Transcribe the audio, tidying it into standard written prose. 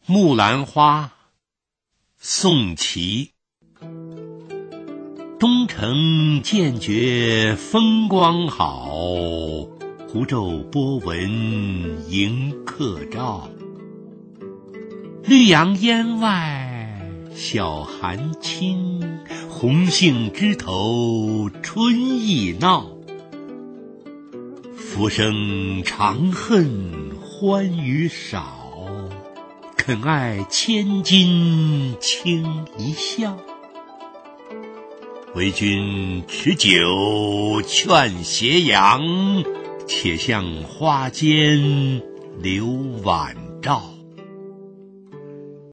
木兰花，宋琦。东城渐觉风光好，湖州波纹迎客照。绿杨烟外晓寒轻，红杏枝头春意闹。浮生长恨欢娱少，肯爱千金轻一笑。为君持酒劝斜阳，且向花间留晚照。